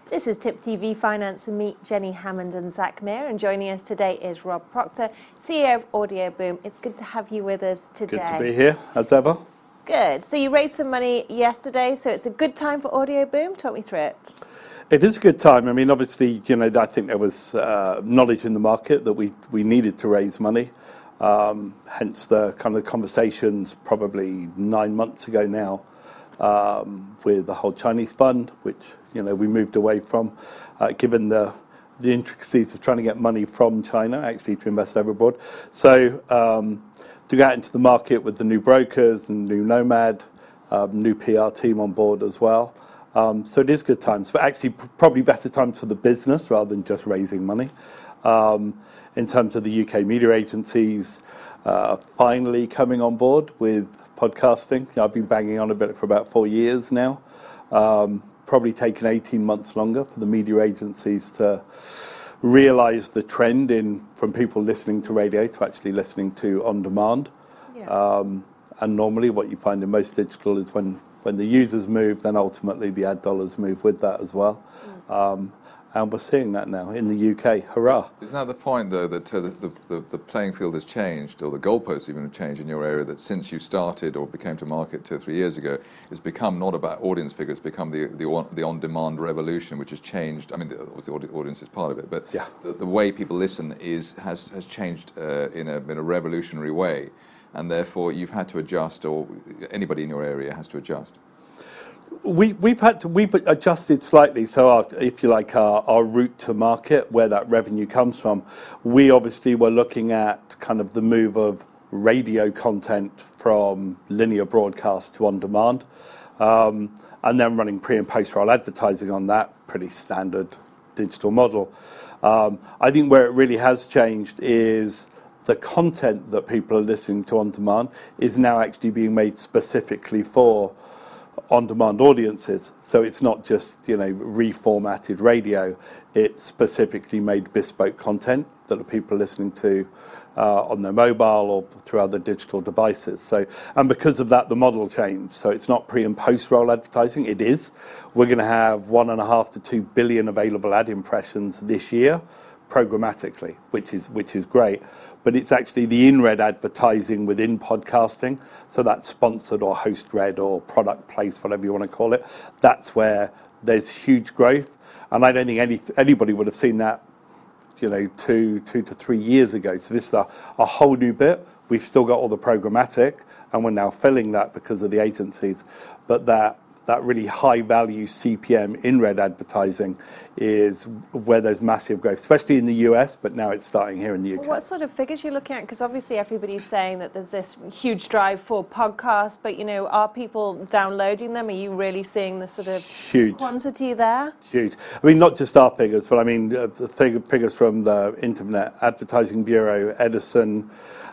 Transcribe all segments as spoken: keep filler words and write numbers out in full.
This is Tip T V Finance and meet Jenny Hammond and Zach Meir, and joining us today is Rob Proctor, C E O of Audio Boom. It's good to have you with us today. Good to be here, as ever. Good. So you raised some money yesterday, so it's a good time for Audio Boom. Talk me through it. It is a good time. I mean, obviously, you know, I think there was uh, knowledge in the market that we, we needed to raise money. Um, hence the kind of conversations probably nine months ago now um, with the whole Chinese fund, which, you know, we moved away from, uh, given the the intricacies of trying to get money from China actually to invest overboard. So um, to go out into the market with the new brokers and new Nomad, um, new P R team on board as well. Um, so it is good times, but actually p- probably better times for the business rather than just raising money. Um, in terms of the U K media agencies uh, finally coming on board with podcasting. I've been banging on about it for about four years now. Um, probably taken eighteen months longer for the media agencies to realise the trend in from people listening to radio to actually listening to on demand. Yeah. Um, and normally what you find in most digital is when, when the users move, then ultimately the ad dollars move with that as well. Mm. Um, and we're seeing that now in the U K. Hurrah. Isn't that the point, though, that uh, the, the, the playing field has changed, or the goalposts even have changed in your area, that since you started or became to market two or three years ago, it's become not about audience figures, it's become the the, on, the on-demand revolution, which has changed. I mean, the, obviously the audience is part of it, but yeah. the, the way people listen is has, has changed uh, in, a, in a revolutionary way, and therefore you've had to adjust, or anybody in your area has to adjust. We, we've had to, we've adjusted slightly, so our, if you like, our, our route to market, where that revenue comes from, we obviously were looking at kind of the move of radio content from linear broadcast to on-demand, um, and then running pre- and post-roll advertising on that, pretty standard digital model. Um, I think where it really has changed is the content that people are listening to on-demand is now actually being made specifically for on-demand audiences. So it's not just, you know, reformatted radio. It's specifically made bespoke content that the people are listening to uh, on their mobile or through other digital devices. So, and because of that, the model changed. So it's not pre and post-roll advertising. It is. We're going to have one and a half to two billion available ad impressions this year, programmatically, which is which is great. But it's actually the in-red advertising within podcasting, so that's sponsored or host-read or product placed, whatever you want to call it. That's where there's huge growth, and I don't think any anybody would have seen that, you know, two two to three years ago. So this is a, a whole new bit. We've still got all the programmatic, and we're now filling that because of the agencies. But that that really high-value C P M in-red advertising is where there's massive growth, especially in the U S, but now it's starting here in the U K. What sort of figures are you looking at? Because obviously everybody's saying that there's this huge drive for podcasts, but, you know, are people downloading them? Are you really seeing the sort of huge quantity there? Huge. I mean, not just our figures, but I mean, uh, the fig- figures from the Internet Advertising Bureau, Edison,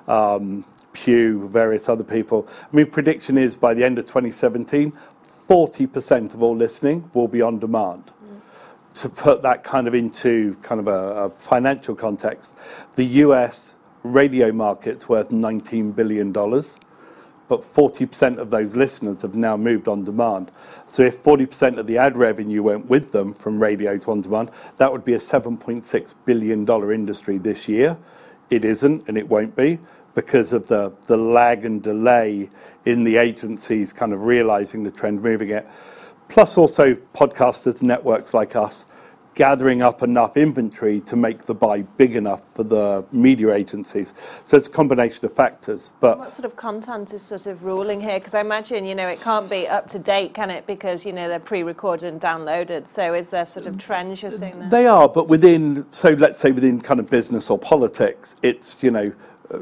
um, Pew, various other people. I mean, prediction is by the end of twenty seventeen, forty percent of all listening will be on demand. Mm. To put that kind of into kind of a, a financial context, the U S radio market's worth nineteen billion dollars, but forty percent of those listeners have now moved on demand. So if forty percent of the ad revenue went with them from radio to on demand, that would be a seven point six billion dollars industry this year. It isn't, and it won't be, because of the, the lag and delay in the agencies kind of realising the trend, moving it. Plus also podcasters, networks like us, gathering up enough inventory to make the buy big enough for the media agencies. So it's a combination of factors. But what sort of content is sort of ruling here? Because I imagine, you know, it can't be up to date, can it? Because, you know, they're pre-recorded and downloaded. So is there sort of trends you're seeing there? They are, but within, so let's say within kind of business or politics, it's, you know, uh,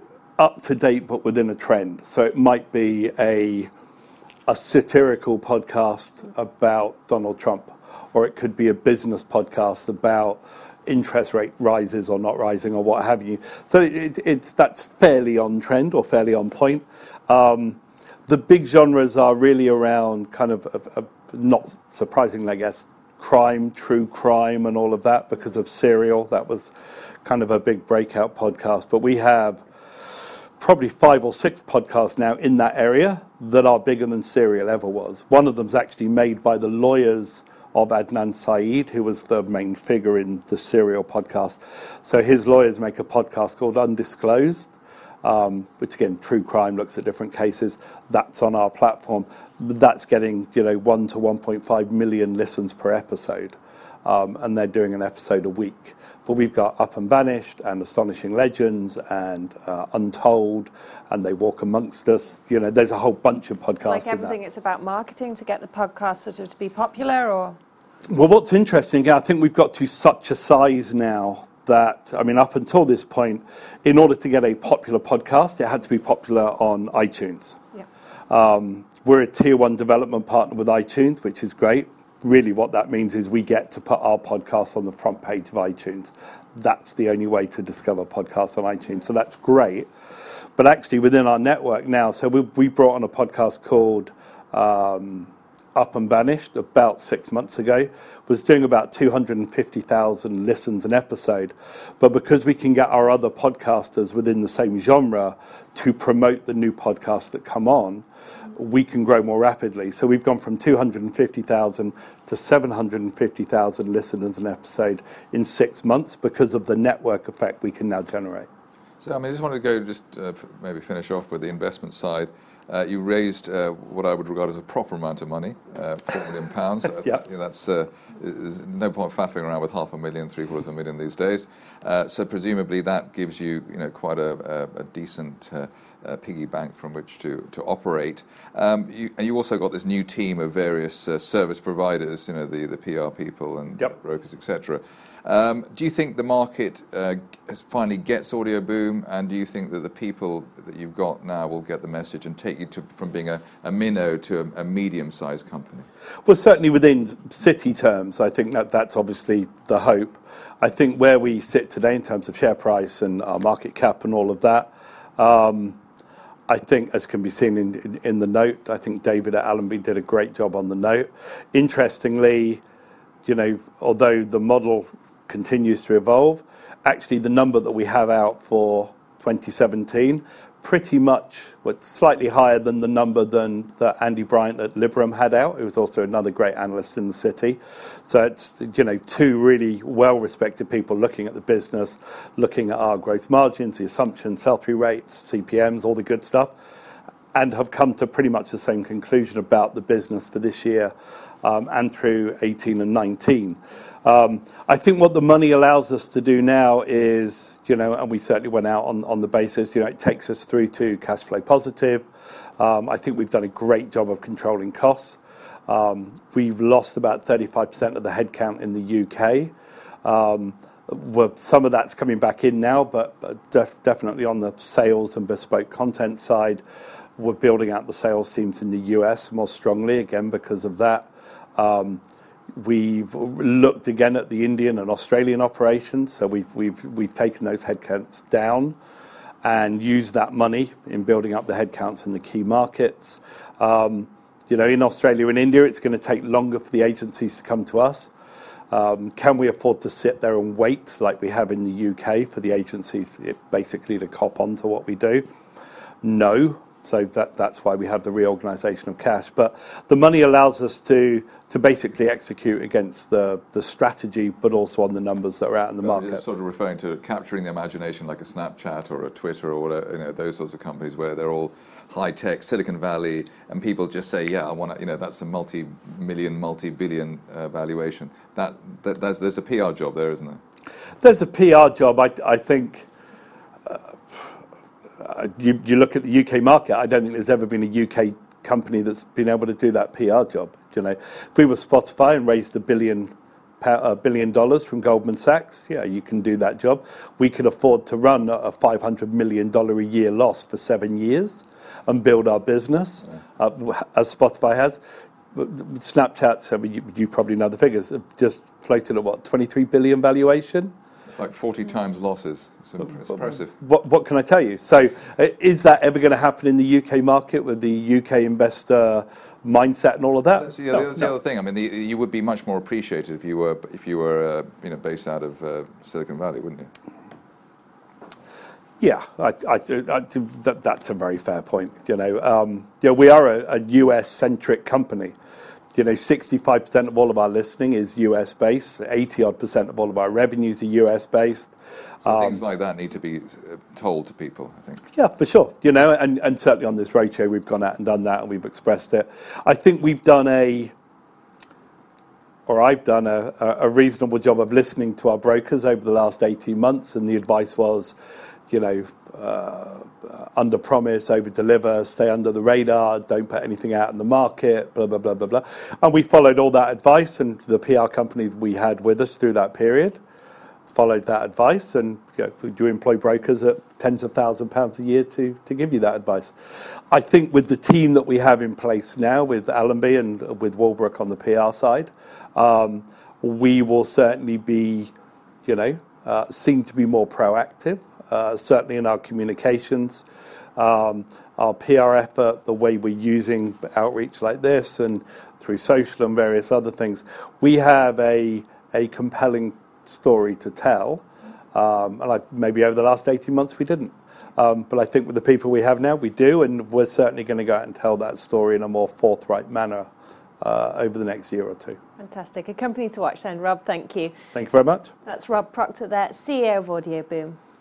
up to date but within a trend. So it might be a a satirical podcast about Donald Trump, or it could be a business podcast about interest rate rises or not rising or what have you. So it, it's that's fairly on trend or fairly on point. Um, the big genres are really around kind of, of, of not surprisingly, I guess, crime, true crime and all of that because of Serial. That was kind of a big breakout podcast. But we have probably five or six podcasts now in that area that are bigger than Serial ever was. One of them's actually made by the lawyers of Adnan Syed, who was the main figure in the Serial podcast. So his lawyers make a podcast called Undisclosed, um, which again, true crime, looks at different cases. That's on our platform. That's getting, you know, one to one point five million listens per episode. Um, and they're doing an episode a week. But we've got Up and Vanished and Astonishing Legends and uh, Untold, and They Walk Amongst Us. You know, there's a whole bunch of podcasts. Like everything, it's about marketing to get the podcast sort of to be popular, or? Well, what's interesting, I think we've got to such a size now that, I mean, up until this point, in order to get a popular podcast, it had to be popular on iTunes. Yeah. Um, we're a tier one development partner with iTunes, which is great. Really what that means is we get to put our podcast on the front page of iTunes. That's the only way to discover podcasts on iTunes. So that's great. But actually within our network now, so we, we brought on a podcast called um, Up and Vanished about six months ago, was doing about two hundred fifty thousand listens an episode. But because we can get our other podcasters within the same genre to promote the new podcasts that come on, we can grow more rapidly. So we've gone from two hundred fifty thousand to seven hundred fifty thousand listeners an episode in six months because of the network effect we can now generate. So, I mean, I just wanted to go just uh, maybe finish off with the investment side. Uh, you raised uh, what I would regard as a proper amount of money, uh, four million pounds. Yeah. You know, that's uh, there's no point faffing around with half a million, three quarters of a million these days. Uh, so presumably that gives you, you know, quite a, a, a decent uh, uh, piggy bank from which to to operate. Um, you, and you also got this new team of various uh, service providers, you know, the the P R people and yep. brokers, et cetera. Um, do you think the market uh, finally gets Audio Boom, and do you think that the people that you've got now will get the message and take you to, from being a, a minnow to a, a medium-sized company? Well, certainly within city terms, I think that that's obviously the hope. I think where we sit today in terms of share price and our market cap and all of that, um, I think, as can be seen in, in, in the note, I think David at Allenby did a great job on the note. Interestingly, you know, although the model continues to evolve, actually the number that we have out for twenty seventeen pretty much was slightly higher than the number than that Andy Bryant at Liberum had out, who was also another great analyst in the city. So it's, you know, two really well-respected people looking at the business, looking at our growth margins, the assumptions, sell-through rates, C P Ms, all the good stuff, and have come to pretty much the same conclusion about the business for this year um, and through eighteen and nineteen. Um, I think what the money allows us to do now is, you know, and we certainly went out on, on the basis, you know, it takes us through to cash flow positive. Um, I think we've done a great job of controlling costs. Um, we've lost about thirty-five percent of the headcount in the U K. Um, well, some of that's coming back in now, but, but def- definitely on the sales and bespoke content side, we're building out the sales teams in the U S more strongly, again, because of that. Um, We've looked again at the Indian and Australian operations, so we've we've we've taken those headcounts down and used that money in building up the headcounts in the key markets. Um, you know, in Australia and India, it's going to take longer for the agencies to come to us. Um, can we afford to sit there and wait like we have in the U K for the agencies basically to cop on to what we do? No. So that, that's why we have the reorganisation of cash. But the money allows us to to basically execute against the, the strategy, but also on the numbers that are out in the well, market. You're sort of referring to capturing the imagination like a Snapchat or a Twitter or whatever, you know, those sorts of companies where they're all high-tech, Silicon Valley, and people just say, yeah, I want to, you know, that's a multi-million, multi-billion uh, valuation. That, that that's, There's a P R job there, isn't there? There's a P R job, I, I think. Uh, Uh, you, you look at the U K market, I don't think there's ever been a U K company that's been able to do that P R job. You know, if we were Spotify and raised a billion, a billion dollars from Goldman Sachs, yeah, you can do that job. We could afford to run a five hundred million dollars a year loss for seven years and build our business, yeah. uh, as Spotify has. Snapchat, I mean, you, you probably know the figures, have just floated at what, twenty-three billion valuation? It's like forty times losses. It's, it's impressive. What, what can I tell you? So uh, is that ever going to happen in the U K market with the U K investor mindset and all of that? That's the, no, that's no. the other thing. I mean, the, you would be much more appreciated if you were if you were uh, you know based out of uh, Silicon Valley, wouldn't you? Yeah, I, I, I, that, that's a very fair point. You know, um, yeah, we are a, a U S centric company. you know, sixty-five percent of all of our listening is U S based. eighty odd percent of all of our revenues are U S based. So um, things like that need to be uh, told to people, I think. Yeah, for sure. You know, and, and certainly on this roadshow, we've gone out and done that, and we've expressed it. I think we've done a, or I've done a, a reasonable job of listening to our brokers over the last eighteen months, and the advice was, you know, uh, under promise, over deliver, stay under the radar, don't put anything out in the market, blah, blah, blah, blah, blah. And we followed all that advice, and the P R company we had with us through that period followed that advice, and you know, we do employ brokers at tens of thousands of pounds a year to, to give you that advice. I think with the team that we have in place now, with Allenby and with Walbrook on the P R side, um, we will certainly be, you know, uh, seen to be more proactive. Uh, certainly in our communications, um, our P R effort, the way we're using outreach like this and through social and various other things, we have a a compelling story to tell. Um, and I, maybe over the last eighteen months we didn't. Um, but I think with the people we have now, we do, and we're certainly going to go out and tell that story in a more forthright manner uh, over the next year or two. Fantastic. A company to watch then. Rob, thank you. Thank you very much. That's Rob Proctor there, C E O of Audioboom.